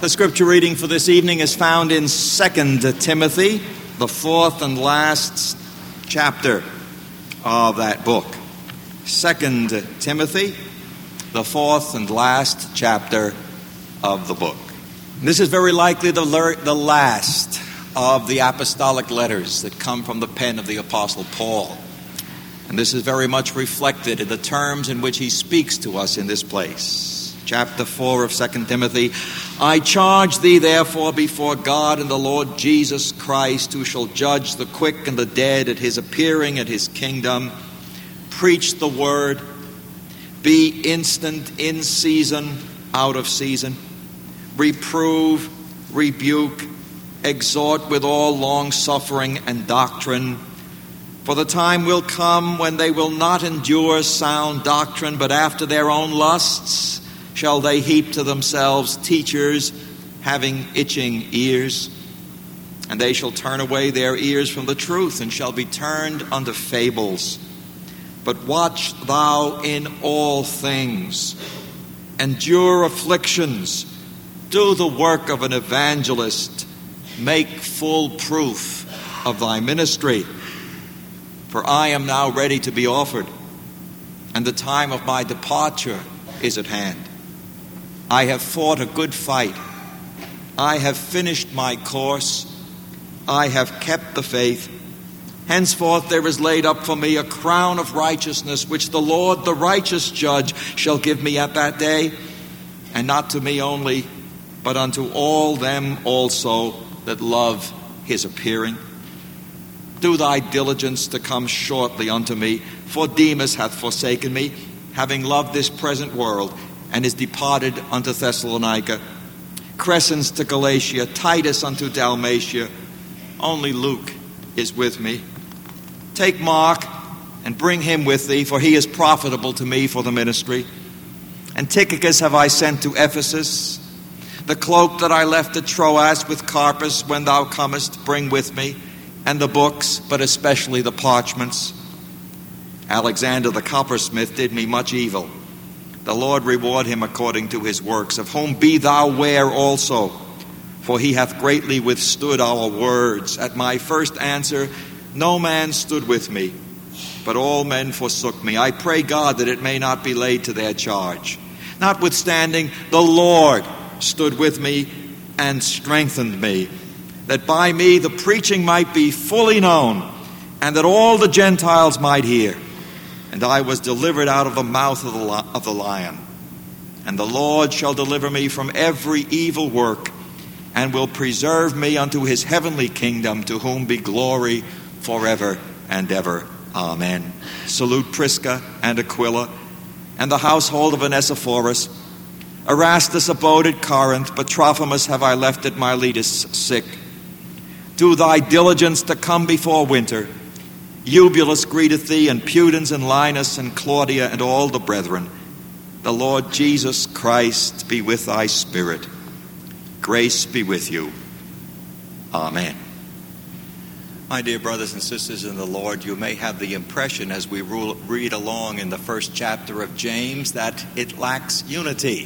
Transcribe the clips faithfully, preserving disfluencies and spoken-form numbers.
The scripture reading for this evening is found in Second Timothy, the fourth and last chapter of that book. Second Timothy, the fourth and last chapter of the book. This is very likely the, the last of the apostolic letters that come from the pen of the Apostle Paul. And this is very much reflected in the terms in which he speaks to us in this place. Chapter four of Second Timothy, I charge thee therefore before God and the Lord Jesus Christ, who shall judge the quick and the dead at his appearing at his kingdom. Preach the word, be instant in season, out of season. Reprove, rebuke, exhort with all long-suffering and doctrine. For the time will come when they will not endure sound doctrine, but after their own lusts shall they heap to themselves teachers having itching ears. And they shall turn away their ears from the truth, and shall be turned unto fables. But watch thou in all things, endure afflictions, do the work of an evangelist, make full proof of thy ministry. For I am now ready to be offered, and the time of my departure is at hand. I have fought a good fight. I have finished my course. I have kept the faith. Henceforth there is laid up for me a crown of righteousness, which the Lord, the righteous judge, shall give me at that day, and not to me only, but unto all them also that love his appearing. Do thy diligence to come shortly unto me, for Demas hath forsaken me, having loved this present world, and is departed unto Thessalonica. Crescens to Galatia, Titus unto Dalmatia. Only Luke is with me. Take Mark and bring him with thee, for he is profitable to me for the ministry. And Tychicus have I sent to Ephesus. The cloak that I left at Troas with Carpus, when thou comest, bring with me, and the books, but especially the parchments. Alexander the coppersmith did me much evil. The Lord reward him according to his works, of whom be thou ware also, for he hath greatly withstood our words. At my first answer, no man stood with me, but all men forsook me. I pray God that it may not be laid to their charge. Notwithstanding, the Lord stood with me and strengthened me, that by me the preaching might be fully known, and that all the Gentiles might hear. And I was delivered out of the mouth of the, li- of the lion. And the Lord shall deliver me from every evil work, and will preserve me unto his heavenly kingdom, to whom be glory forever and ever. Amen. Salute Prisca and Aquila, and the household of Onesiphorus. Erastus abode at Corinth, but Trophimus have I left at Miletus sick. Do thy diligence to come before winter. Eubulus greeteth thee, and Pudens and Linus and Claudia and all the brethren. The Lord Jesus Christ be with thy spirit. Grace be with you. Amen. My dear brothers and sisters in the Lord, you may have the impression as we read along in the first chapter of James that it lacks unity.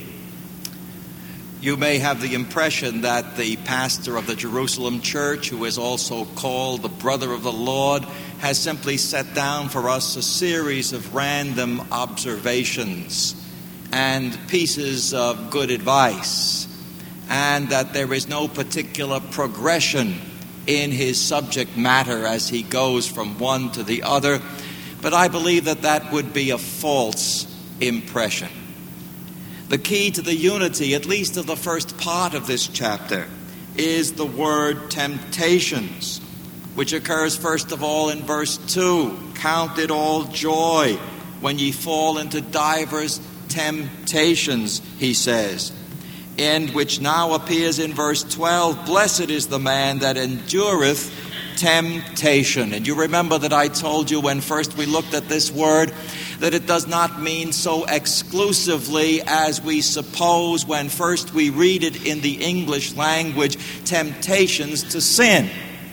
You may have the impression that the pastor of the Jerusalem church, who is also called the brother of the Lord, has simply set down for us a series of random observations and pieces of good advice, and that there is no particular progression in his subject matter as he goes from one to the other. But I believe that that would be a false impression. The key to the unity, at least of the first part of this chapter, is the word temptations, which occurs first of all in verse two. Count it all joy when ye fall into divers temptations, he says. And which now appears in verse twelve. Blessed is the man that endureth temptation. And you remember that I told you when first we looked at this word that it does not mean so exclusively as we suppose when first we read it in the English language, temptations to sin,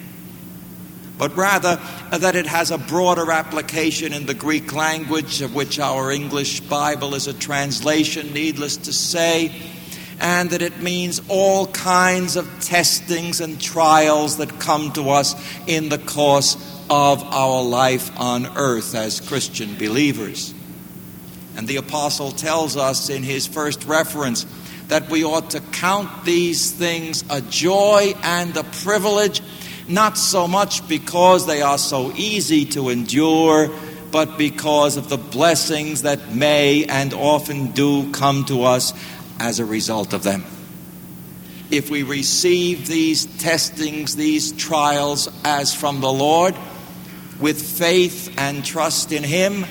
but rather that it has a broader application in the Greek language, of which our English Bible is a translation. Needless to say, and that it means all kinds of testings and trials that come to us in the course of our life on earth as Christian believers. And the apostle tells us in his first reference that we ought to count these things a joy and a privilege, not so much because they are so easy to endure, but because of the blessings that may and often do come to us as a result of them. If we receive these testings, these trials as from the Lord, with faith and trust in Him,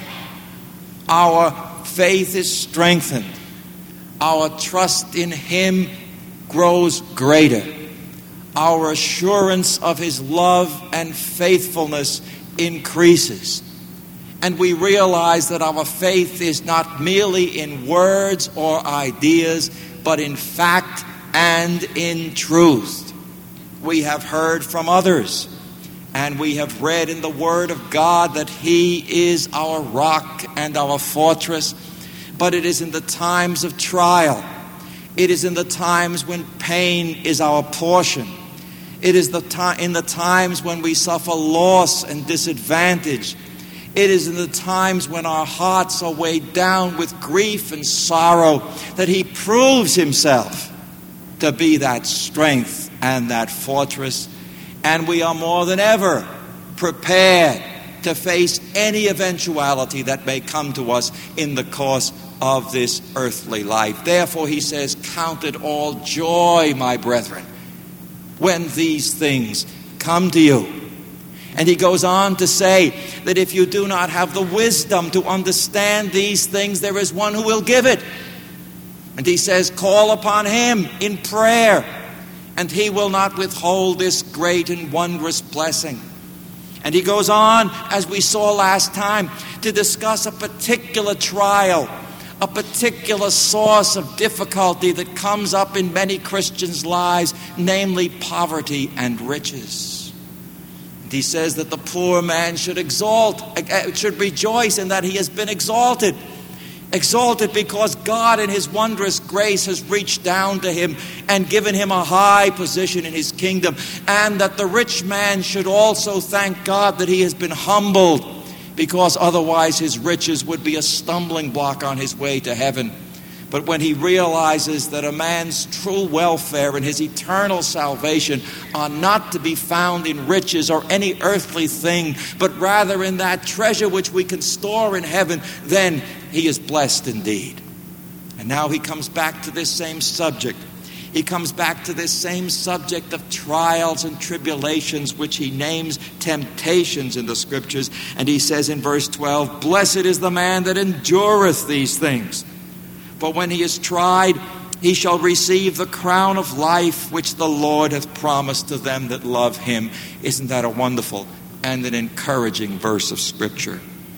our faith is strengthened. Our trust in Him grows greater. Our assurance of His love and faithfulness increases. And we realize that our faith is not merely in words or ideas, but in fact and in truth. We have heard from others, and we have read in the Word of God that He is our rock and our fortress. But it is in the times of trial, it is in the times when pain is our portion, it is the time in the times when we suffer loss and disadvantage, it is in the times when our hearts are weighed down with grief and sorrow that He proves Himself to be that strength and that fortress. And we are more than ever prepared to face any eventuality that may come to us in the course of this earthly life. Therefore, he says, count it all joy, my brethren, when these things come to you. And he goes on to say that if you do not have the wisdom to understand these things, there is one who will give it. And he says, call upon Him in prayer, and He will not withhold this great and wondrous blessing. And he goes on, as we saw last time, to discuss a particular trial, a particular source of difficulty that comes up in many Christians' lives, namely poverty and riches. And he says that the poor man should exalt, should rejoice in that he has been exalted. Exalted because God in His wondrous grace has reached down to him and given him a high position in His kingdom. And that the rich man should also thank God that he has been humbled, because otherwise his riches would be a stumbling block on his way to heaven. But when he realizes that a man's true welfare and his eternal salvation are not to be found in riches or any earthly thing, but rather in that treasure which we can store in heaven, then he is blessed indeed. And now he comes back to this same subject. He comes back to this same subject of trials and tribulations, which he names temptations in the Scriptures. And he says in verse twelve, blessed is the man that endureth these things. For when he is tried, he shall receive the crown of life which the Lord hath promised to them that love Him. Isn't that a wonderful and an encouraging verse of Scripture?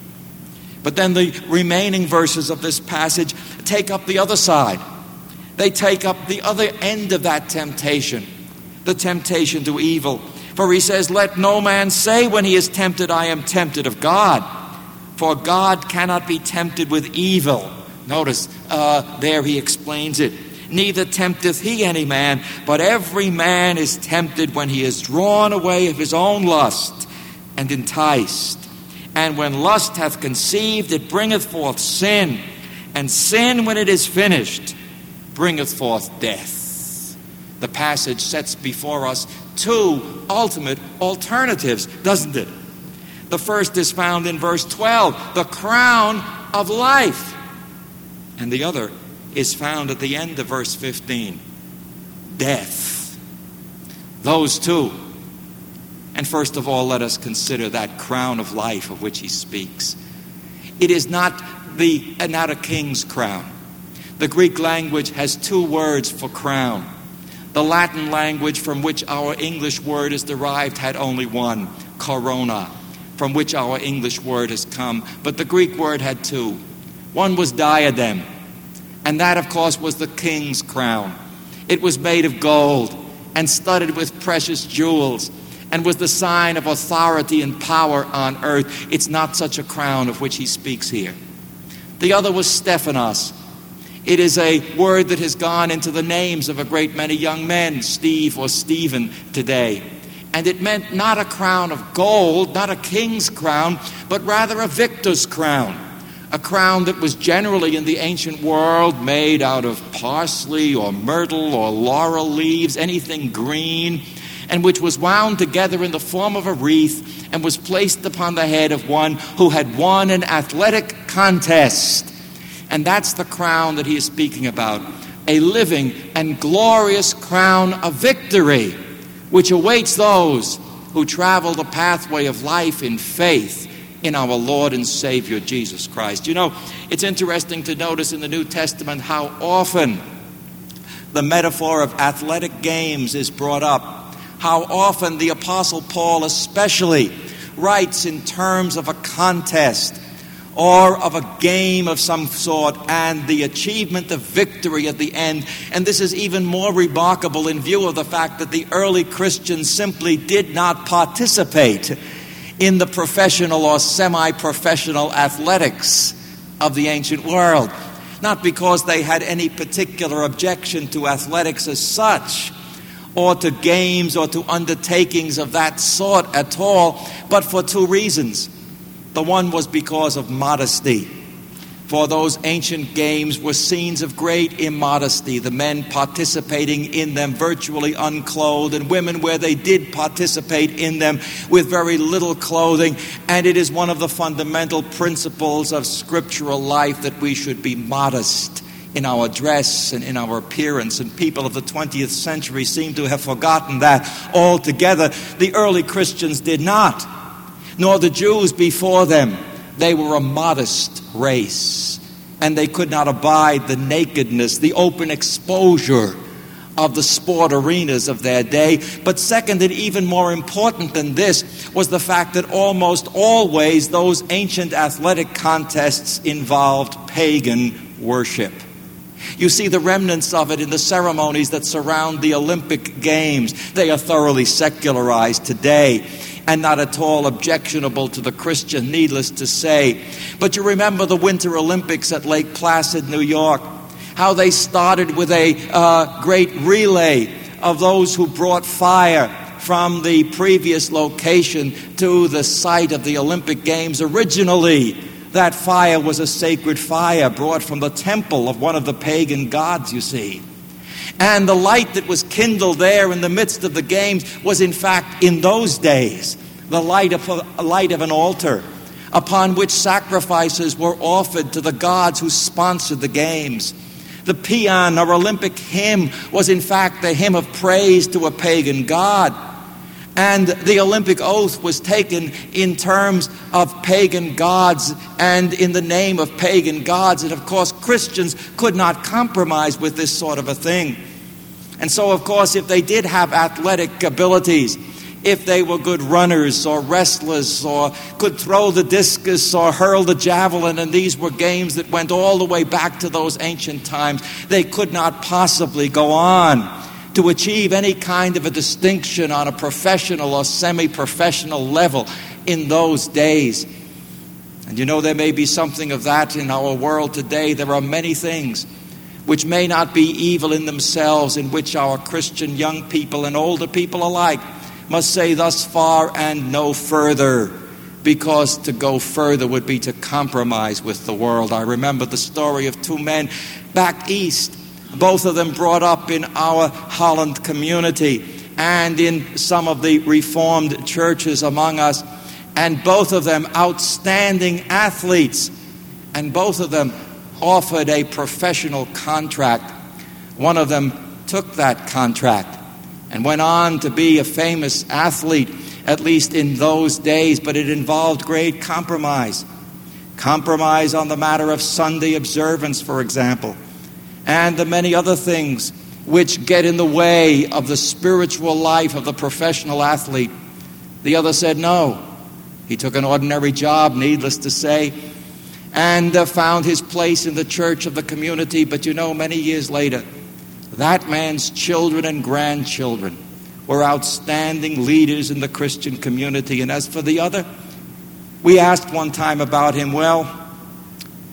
But then the remaining verses of this passage take up the other side. They take up the other end of that temptation, the temptation to evil. For he says, let no man say when he is tempted, I am tempted of God. For God cannot be tempted with evil. Notice, uh, there he explains it. Neither tempteth he any man, but every man is tempted when he is drawn away of his own lust and enticed. And when lust hath conceived, it bringeth forth sin. And sin, when it is finished, bringeth forth death. The passage sets before us two ultimate alternatives, doesn't it? The first is found in verse twelve, the crown of life. And the other is found at the end of verse fifteen, death. Those two. And first of all, let us consider that crown of life of which he speaks. It is not the not a king's crown. The Greek language has two words for crown. The Latin language from which our English word is derived had only one, corona, from which our English word has come. But the Greek word had two. One was diadem, and that, of course, was the king's crown. It was made of gold and studded with precious jewels and was the sign of authority and power on earth. It's not such a crown of which he speaks here. The other was Stephanos. It is a word that has gone into the names of a great many young men, Steve or Stephen today. And it meant not a crown of gold, not a king's crown, but rather a victor's crown. A crown that was generally in the ancient world made out of parsley or myrtle or laurel leaves, anything green, and which was wound together in the form of a wreath and was placed upon the head of one who had won an athletic contest. And that's the crown that he is speaking about, a living and glorious crown of victory, which awaits those who travel the pathway of life in faith in our Lord and Savior, Jesus Christ. You know, it's interesting to notice in the New Testament how often the metaphor of athletic games is brought up, how often the Apostle Paul especially writes in terms of a contest or of a game of some sort and the achievement of victory at the end. And this is even more remarkable in view of the fact that the early Christians simply did not participate in the professional or semi-professional athletics of the ancient world. Not because they had any particular objection to athletics as such, or to games or to undertakings of that sort at all, but for two reasons. The one was because of modesty. For those ancient games were scenes of great immodesty, the men participating in them virtually unclothed, and women where they did participate in them with very little clothing. And it is one of the fundamental principles of scriptural life that we should be modest in our dress and in our appearance. And people of the twentieth century seem to have forgotten that altogether. The early Christians did not, nor the Jews before them. They were a modest race, and they could not abide the nakedness, the open exposure of the sport arenas of their day. But second, and even more important than this, was the fact that almost always those ancient athletic contests involved pagan worship. You see the remnants of it in the ceremonies that surround the Olympic Games. They are thoroughly secularized today and not at all objectionable to the Christian, needless to say. But you remember the Winter Olympics at Lake Placid, New York, how they started with a uh, great relay of those who brought fire from the previous location to the site of the Olympic Games. Originally, that fire was a sacred fire brought from the temple of one of the pagan gods, you see. And the light that was kindled there in the midst of the games was, in fact, in those days, the light of a light of an altar upon which sacrifices were offered to the gods who sponsored the games. The paean, or Olympic hymn, was in fact the hymn of praise to a pagan god. And the Olympic oath was taken in terms of pagan gods and in the name of pagan gods. And of course, Christians could not compromise with this sort of a thing. And so, of course, if they did have athletic abilities, if they were good runners or wrestlers or could throw the discus or hurl the javelin, and these were games that went all the way back to those ancient times, they could not possibly go on to achieve any kind of a distinction on a professional or semi-professional level in those days. And you know, there may be something of that in our world today. There are many things which may not be evil in themselves, in which our Christian young people and older people alike must say thus far and no further, because to go further would be to compromise with the world. I remember the story of two men back east, both of them brought up in our Holland community and in some of the Reformed churches among us, and both of them outstanding athletes, and both of them offered a professional contract. One of them took that contract and went on to be a famous athlete, at least in those days, but it involved great compromise. Compromise on the matter of Sunday observance, for example, and the many other things which get in the way of the spiritual life of the professional athlete. The other said no. He took an ordinary job, needless to say, and uh, found his place in the church of the community. But you know, many years later, that man's children and grandchildren were outstanding leaders in the Christian community. And as for the other, we asked one time about him, well,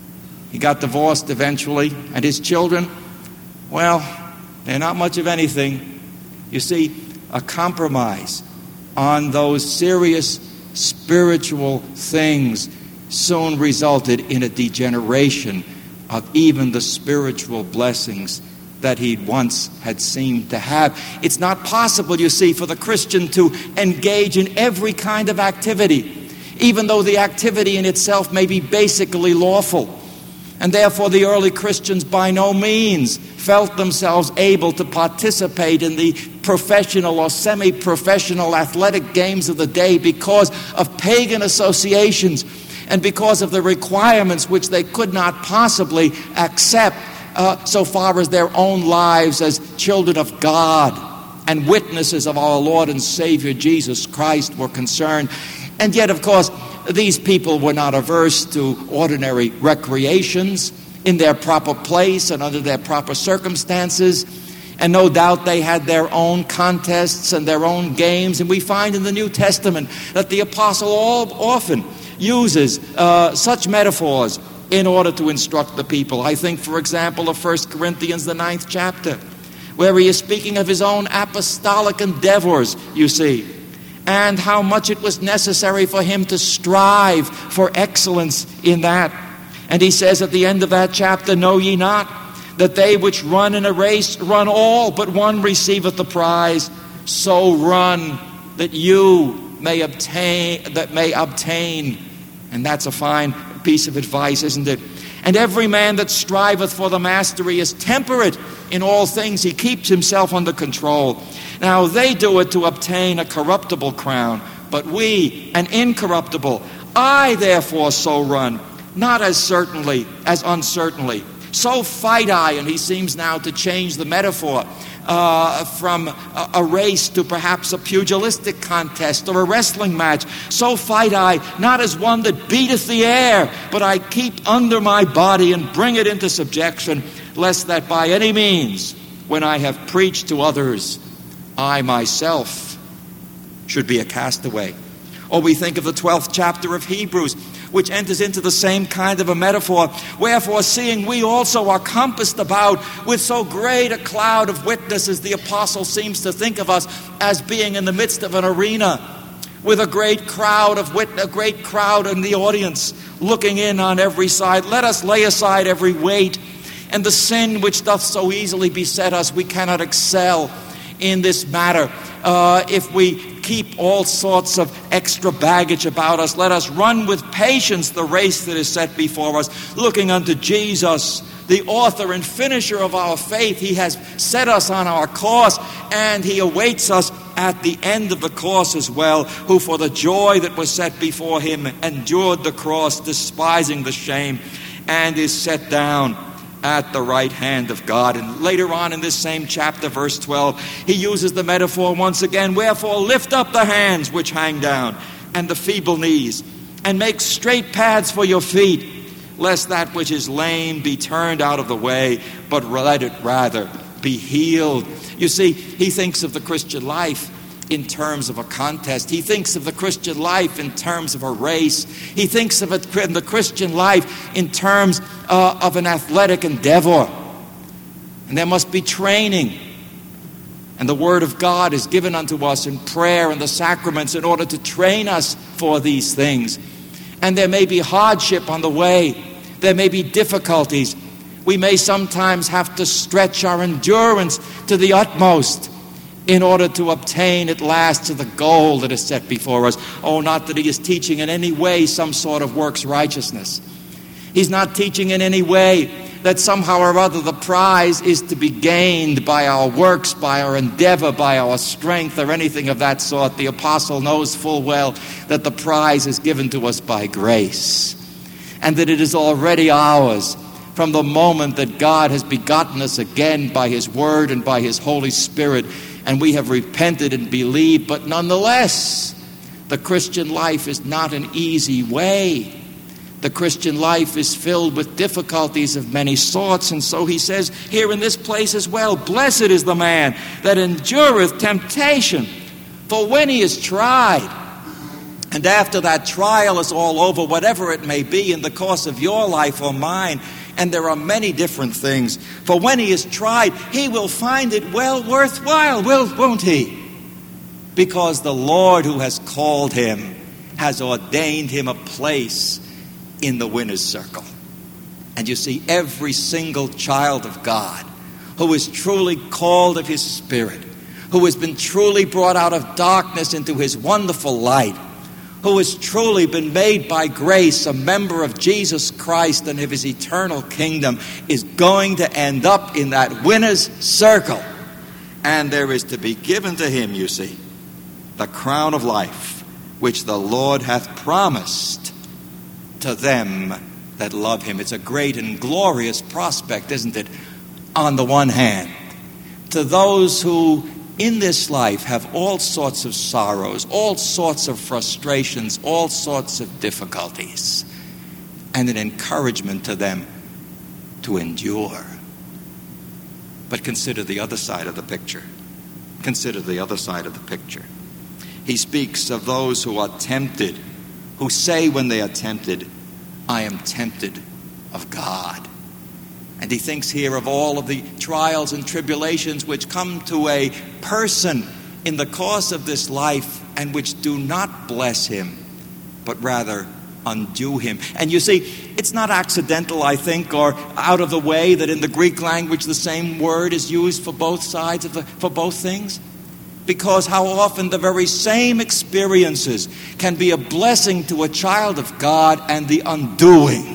He got divorced eventually, and his children, well, they're not much of anything. You see, a compromise on those serious spiritual things soon resulted in a degeneration of even the spiritual blessings that he once had seemed to have. It's not possible, you see, for the Christian to engage in every kind of activity, even though the activity in itself may be basically lawful. And therefore the early Christians by no means felt themselves able to participate in the professional or semi-professional athletic games of the day because of pagan associations and because of the requirements which they could not possibly accept uh, so far as their own lives as children of God and witnesses of our Lord and Savior Jesus Christ were concerned. And yet, of course, these people were not averse to ordinary recreations in their proper place and under their proper circumstances. And no doubt they had their own contests and their own games. And we find in the New Testament that the apostle all, often uses uh, such metaphors in order to instruct the people. I think, for example, of First Corinthians, the ninth chapter, where he is speaking of his own apostolic endeavors, you see, and how much it was necessary for him to strive for excellence in that. And he says at the end of that chapter, "Know ye not that they which run in a race run all, but one receiveth the prize? So run that you may obtain, that may obtain." And that's a fine piece of advice, isn't it? "And every man that striveth for the mastery is temperate in all things. He keeps himself under control. Now they do it to obtain a corruptible crown, but we an incorruptible. I therefore so run, not as certainly as uncertainly. So fight I," and he seems now to change the metaphor uh, from a, a race to perhaps a pugilistic contest or a wrestling match. "So fight I, not as one that beateth the air, but I keep under my body and bring it into subjection, lest that by any means, when I have preached to others, I myself should be a castaway." Or we think of the twelfth chapter of Hebrews, which enters into the same kind of a metaphor. "Wherefore, seeing we also are compassed about with so great a cloud of witnesses," the apostle seems to think of us as being in the midst of an arena with a great crowd of wit- a great crowd in the audience looking in on every side. "Let us lay aside every weight and the sin which doth so easily beset us." We cannot excel in this matter uh, if we keep all sorts of extra baggage about us. "Let us run with patience the race that is set before us, looking unto Jesus, the author and finisher of our faith." He has set us on our course, and he awaits us at the end of the course as well, "who for the joy that was set before him endured the cross, despising the shame, and is set down at the right hand of God." And later on in this same chapter, verse twelve, he uses the metaphor once again. "Wherefore lift up the hands which hang down, and the feeble knees, and make straight paths for your feet, lest that which is lame be turned out of the way, but let it rather be healed." You see, he thinks of the Christian life in terms of a contest. He thinks of the Christian life in terms of a race. He thinks of it in the Christian life in terms uh, of an athletic endeavor. And there must be training. And the Word of God is given unto us in prayer and the sacraments in order to train us for these things. And there may be hardship on the way. There may be difficulties. We may sometimes have to stretch our endurance to the utmost in order to obtain at last to the goal that is set before us. Oh, not that he is teaching in any way some sort of works righteousness. He's not teaching in any way that somehow or other the prize is to be gained by our works, by our endeavor, by our strength, or anything of that sort. The apostle knows full well that the prize is given to us by grace, and that it is already ours from the moment that God has begotten us again by his Word and by his Holy Spirit, and we have repented and believed. But nonetheless, the Christian life is not an easy way. The Christian life is filled with difficulties of many sorts. And so he says here in this place as well, "Blessed is the man that endureth temptation, for when he is tried," and after that trial is all over, whatever it may be in the course of your life or mine, And there are many different things. For when he is tried, he will find it well worthwhile, will, won't he? Because the Lord who has called him has ordained him a place in the winner's circle. And you see, every single child of God who is truly called of his Spirit, who has been truly brought out of darkness into his wonderful light, who has truly been made by grace a member of Jesus Christ and of his eternal kingdom, is going to end up in that winner's circle. And there is to be given to him, you see, the crown of life, which the Lord hath promised to them that love him. It's a great and glorious prospect, isn't it? On the one hand, to those who in this life have all sorts of sorrows, all sorts of frustrations, all sorts of difficulties, and an encouragement to them to endure. But consider the other side of the picture. Consider the other side of the picture. He speaks of those who are tempted, who say when they are tempted, I am tempted of God. And he thinks here of all of the trials and tribulations which come to a person in the course of this life and which do not bless him, but rather undo him. And you see, it's not accidental, I think, or out of the way that in the Greek language the same word is used for both sides of the, for both things. Because how often the very same experiences can be a blessing to a child of God and the undoing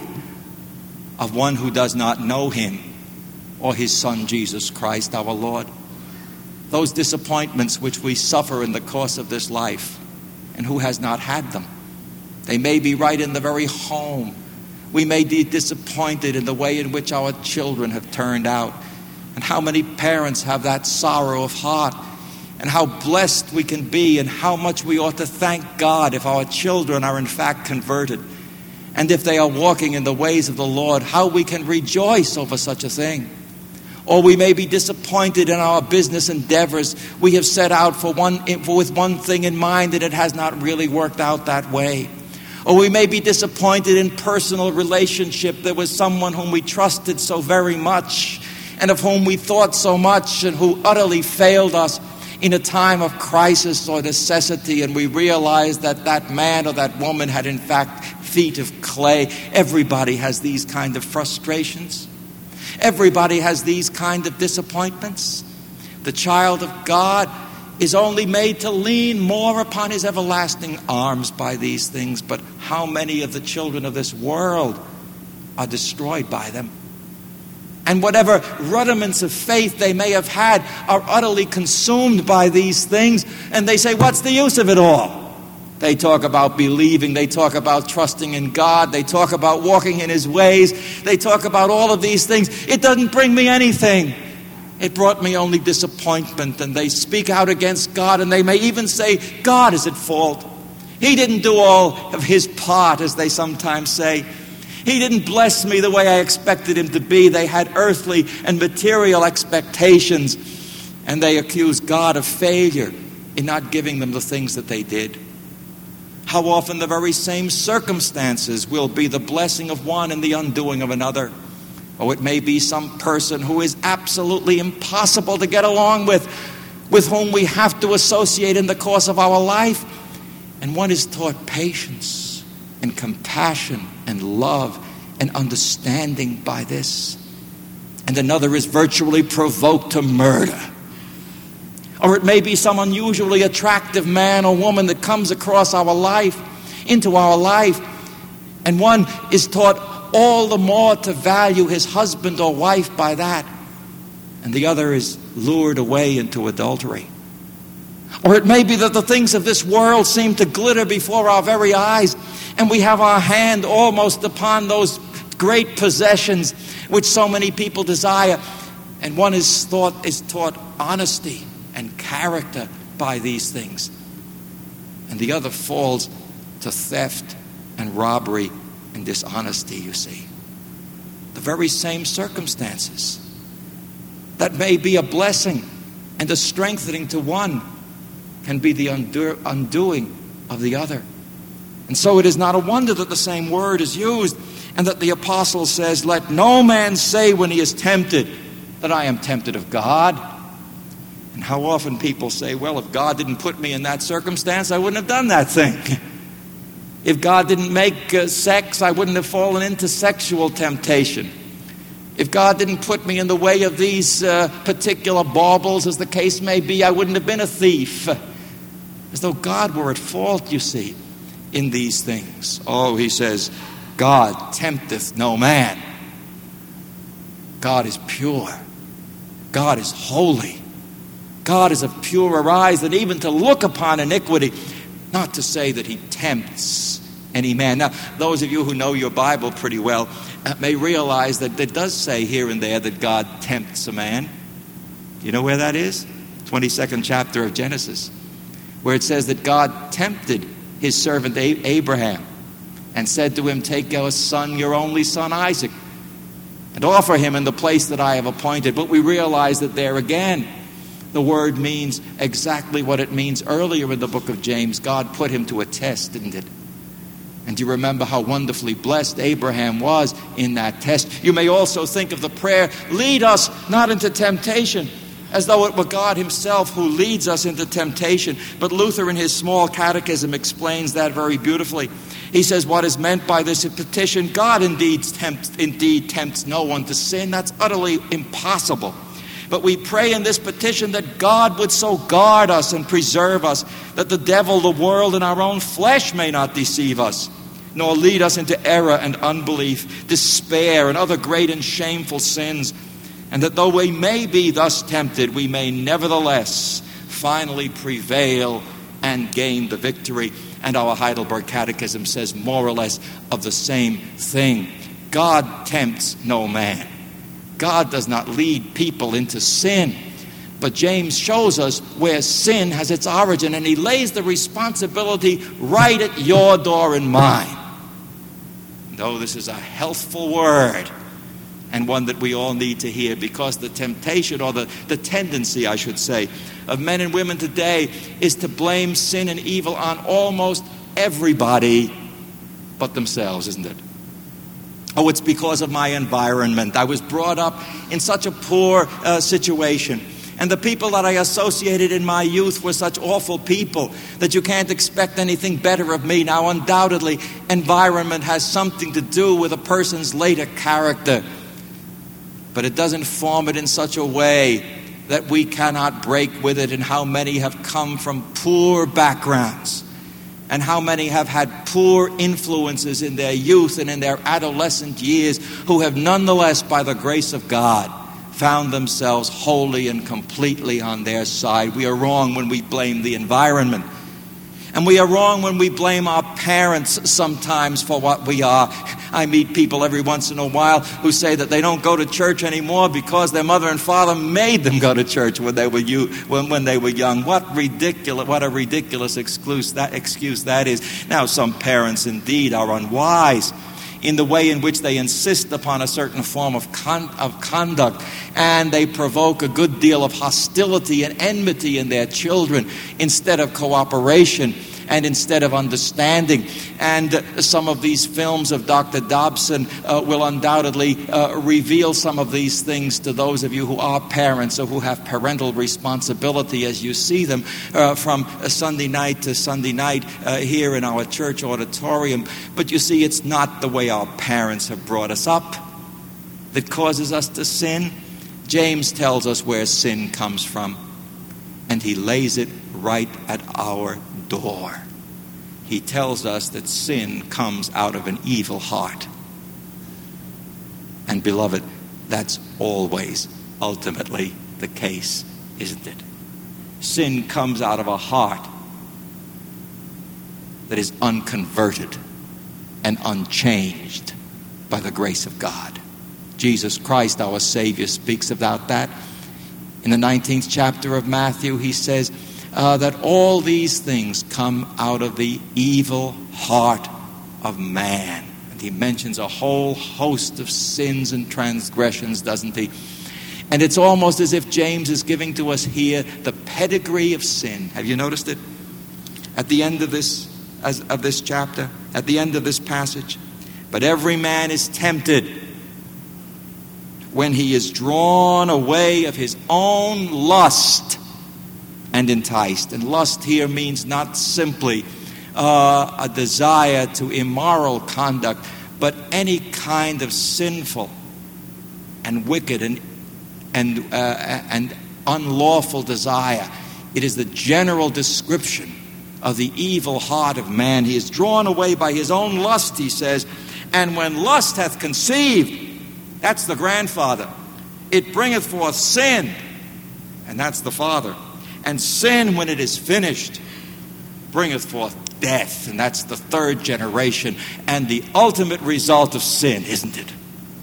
of one who does not know him or his Son Jesus Christ our Lord. Those disappointments which we suffer in the course of this life, and who has not had them? They may be right in the very home. We may be disappointed in the way in which our children have turned out. And how many parents have that sorrow of heart? And how blessed we can be, and how much we ought to thank God if our children are in fact converted. And if they are walking in the ways of the Lord, how we can rejoice over such a thing. Or we may be disappointed in our business endeavors. We have set out for one, with one thing in mind, and it has not really worked out that way. Or we may be disappointed in personal relationship. There was someone whom we trusted so very much, and of whom we thought so much, and who utterly failed us in a time of crisis or necessity, and we realize that that man or that woman had in fact feet of clay. Everybody has these kind of frustrations. Everybody has these kind of disappointments. The child of God is only made to lean more upon his everlasting arms by these things, but how many of the children of this world are destroyed by them? And whatever rudiments of faith they may have had are utterly consumed by these things. And they say, what's the use of it all? They talk about believing. They talk about trusting in God. They talk about walking in his ways. They talk about all of these things. It doesn't bring me anything. It brought me only disappointment. And they speak out against God. And they may even say, God is at fault. He didn't do all of his part, as they sometimes say. He didn't bless me the way I expected him to be. They had earthly and material expectations, and they accused God of failure in not giving them the things that they did. How often the very same circumstances will be the blessing of one and the undoing of another. Or it may be some person who is absolutely impossible to get along with, with whom we have to associate in the course of our life. And one is taught patience and compassion and love and understanding by this. And another is virtually provoked to murder. Or it may be some unusually attractive man or woman that comes across our life, into our life, and one is taught all the more to value his husband or wife by that, and the other is lured away into adultery. Or it may be that the things of this world seem to glitter before our very eyes, and we have our hand almost upon those great possessions which so many people desire, and one is thought is taught honesty and character by these things, and the other falls to theft and robbery and dishonesty. You see, the very same circumstances that may be a blessing and a strengthening to one can be the undo- undoing of the other. And so it is not a wonder that the same word is used. And that the apostle says, let no man say when he is tempted that I am tempted of God. And how often people say, well, if God didn't put me in that circumstance, I wouldn't have done that thing. If God didn't make uh, sex, I wouldn't have fallen into sexual temptation. If God didn't put me in the way of these uh, particular baubles, as the case may be, I wouldn't have been a thief. As though God were at fault, you see, in these things. Oh, he says, God tempteth no man. God is pure. God is holy. God is of purer eyes than even to look upon iniquity, not to say that he tempts any man. Now, those of you who know your Bible pretty well uh, may realize that it does say here and there that God tempts a man. You know where that is? twenty-second chapter of Genesis, where it says that God tempted his servant Abraham and said to him, take your son, your only son Isaac, and offer him in the place that I have appointed. But we realize that there again, the word means exactly what it means earlier in the book of James. God put him to a test, didn't it? And you remember how wonderfully blessed Abraham was in that test. You may also think of the prayer, lead us not into temptation, as though it were God himself who leads us into temptation. But Luther in his small catechism explains that very beautifully. He says what is meant by this petition, God indeed tempts, indeed tempts no one to sin. That's utterly impossible. But we pray in this petition that God would so guard us and preserve us that the devil, the world, and our own flesh may not deceive us, nor lead us into error and unbelief, despair, and other great and shameful sins, and that though we may be thus tempted, we may nevertheless finally prevail and gain the victory. And our Heidelberg Catechism says more or less of the same thing. God tempts no man. God does not lead people into sin. But James shows us where sin has its origin, and he lays the responsibility right at your door and mine. Though this is a healthful word, and one that we all need to hear, because the temptation, or the, the tendency, I should say, of men and women today is to blame sin and evil on almost everybody but themselves, isn't it? Oh, it's because of my environment. I was brought up in such a poor uh, situation. And the people that I associated in my youth were such awful people that you can't expect anything better of me. Now, undoubtedly, environment has something to do with a person's later character. But it doesn't form it in such a way that we cannot break with it. And how many have come from poor backgrounds, and how many have had poor influences in their youth and in their adolescent years, who have nonetheless, by the grace of God, found themselves wholly and completely on their side. We are wrong when we blame the environment. And we are wrong when we blame our parents sometimes for what we are. I meet people every once in a while who say that they don't go to church anymore because their mother and father made them go to church when they were you, when, when they were young. What ridiculous! What a ridiculous excuse that excuse that is. Now, some parents indeed are unwise in the way in which they insist upon a certain form of con- of conduct, and they provoke a good deal of hostility and enmity in their children instead of cooperation and instead of understanding. And uh, some of these films of Doctor Dobson uh, will undoubtedly uh, reveal some of these things to those of you who are parents or who have parental responsibility as you see them uh, from Sunday night to Sunday night uh, here in our church auditorium. But you see, it's not the way our parents have brought us up that causes us to sin. James tells us where sin comes from, and he lays it right at our door. He tells us that sin comes out of an evil heart. And beloved, that's always ultimately the case, isn't it? Sin comes out of a heart that is unconverted and unchanged by the grace of God. Jesus Christ, our Savior, speaks about that. In the nineteenth chapter of Matthew, he says uh, that all these things come out of the evil heart of man. And he mentions a whole host of sins and transgressions, doesn't he? And it's almost as if James is giving to us here the pedigree of sin. Have you noticed it? At the end of this, as, of this chapter, at the end of this passage, But every man is tempted when he is drawn away of his own lust and enticed. And lust here means not simply uh, a desire to immoral conduct, but any kind of sinful and wicked and and uh, and unlawful desire. It is the general description of the evil heart of man. He is drawn away by his own lust, he says, and when lust hath conceived, that's the grandfather, it bringeth forth sin, and that's the father. And sin, when it is finished, bringeth forth death, and that's the third generation, and the ultimate result of sin, isn't it?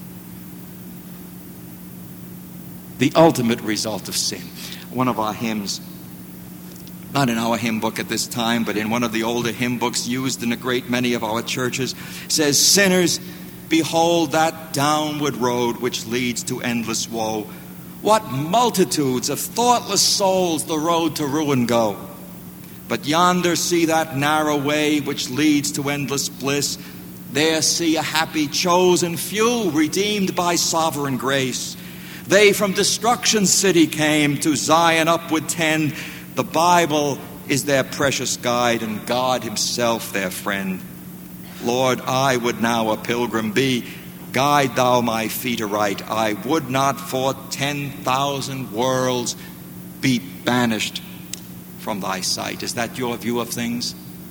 The ultimate result of sin. One of our hymns, not in our hymn book at this time, but in one of the older hymn books used in a great many of our churches, says, "Sinners, behold that downward road which leads to endless woe. What multitudes of thoughtless souls the road to ruin go. But yonder see that narrow way which leads to endless bliss. There see a happy chosen few redeemed by sovereign grace. They from destruction's city came, to Zion upward tend. The Bible is their precious guide, and God himself their friend. Lord, I would now a pilgrim be. Guide thou my feet aright. I would not for ten thousand worlds be banished from thy sight." Is that your view of things?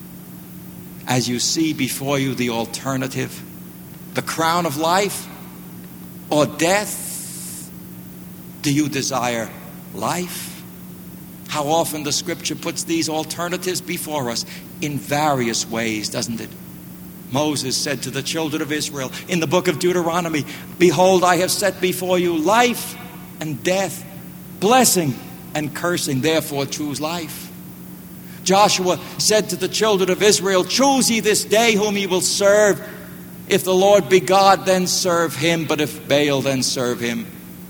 As you see before you the alternative, the crown of life or death, do you desire life? How often the Scripture puts these alternatives before us in various ways, doesn't it? Moses said to the children of Israel in the book of Deuteronomy, "Behold, I have set before you life and death, blessing and cursing, therefore choose life." Joshua said to the children of Israel, "Choose ye this day whom ye will serve. If the Lord be God, then serve him, but if Baal, then serve him."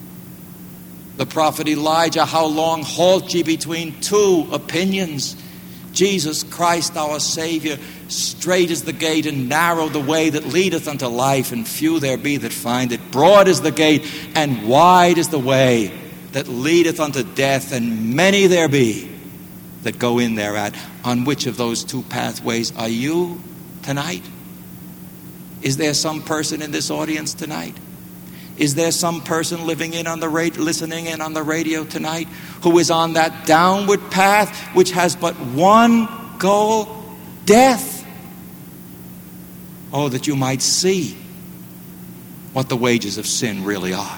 The prophet Elijah, "How long halt ye between two opinions? Jesus Christ our Savior, strait is the gate and narrow the way that leadeth unto life, and few there be that find it. Broad is the gate and wide is the way that leadeth unto death, and many there be that go in thereat." On which of those two pathways are you tonight? Is there some person in this audience tonight? Is there some person living in on the radio, listening in on the radio tonight, who is on that downward path which has but one goal, death? Oh, that you might see what the wages of sin really are.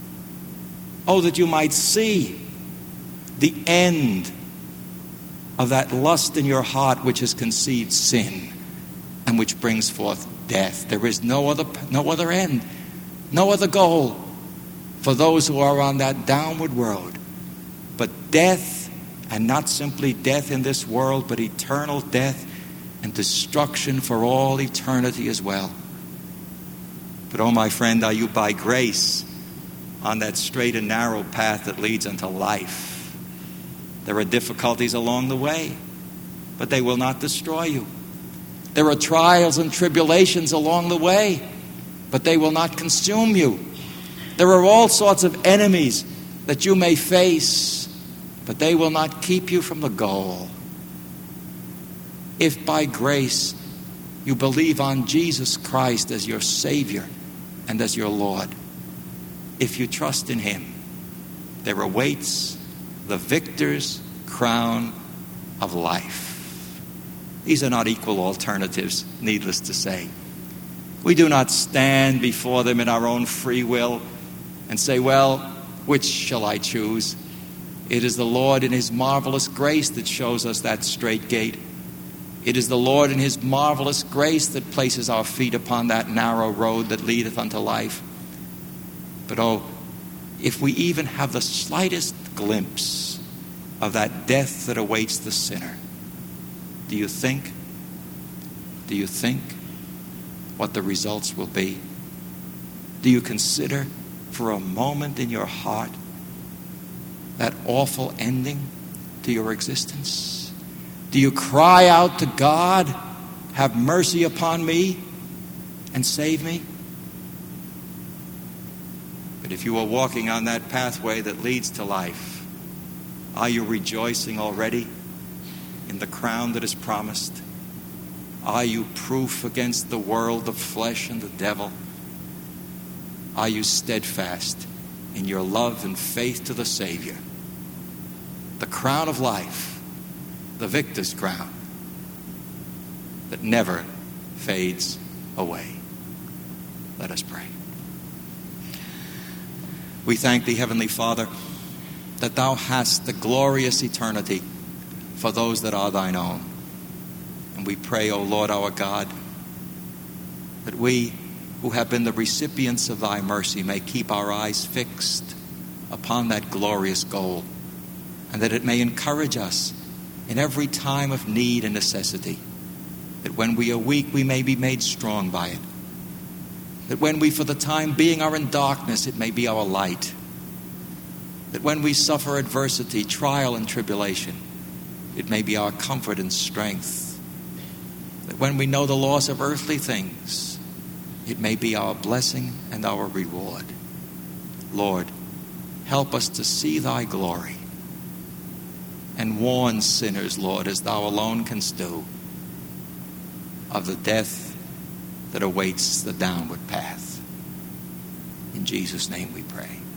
Oh, that you might see the end of that lust in your heart which has conceived sin and which brings forth death. There is no other, no other end. No other goal for those who are on that downward road but death, and not simply death in this world, but eternal death and destruction for all eternity as well. But oh, my friend, are you by grace on that straight and narrow path that leads unto life? There are difficulties along the way, but they will not destroy you. There are trials and tribulations along the way, but they will not consume you. There are all sorts of enemies that you may face, but they will not keep you from the goal. If by grace you believe on Jesus Christ as your Savior and as your Lord, if you trust in him, there awaits the victor's crown of life. These are not equal alternatives, needless to say. We do not stand before them in our own free will and say, well, which shall I choose? It is the Lord in his marvelous grace that shows us that straight gate. It is the Lord in his marvelous grace that places our feet upon that narrow road that leadeth unto life. But oh, if we even have the slightest glimpse of that death that awaits the sinner, do you think, do you think what the results will be? Do you consider for a moment in your heart that awful ending to your existence? Do you cry out to God, have mercy upon me? and save me? But if you are walking on that pathway that leads to life, are you rejoicing already in the crown that is promised? Are you proof against the world of flesh and the devil? Are you steadfast in your love and faith to the Savior? The crown of life, the victor's crown that never fades away. Let us pray. We thank thee, Heavenly Father, that thou hast the glorious eternity for those that are thine own. And we pray, O Lord our God, that we who have been the recipients of thy mercy may keep our eyes fixed upon that glorious goal, and that it may encourage us in every time of need and necessity, that when we are weak we may be made strong by it, that when we for the time being are in darkness it may be our light, that when we suffer adversity, trial and tribulation, it may be our comfort and strength, that when we know the loss of earthly things, it may be our blessing and our reward. Lord, help us to see thy glory and warn sinners, Lord, as thou alone canst do, of the death that awaits the downward path. In Jesus' name we pray.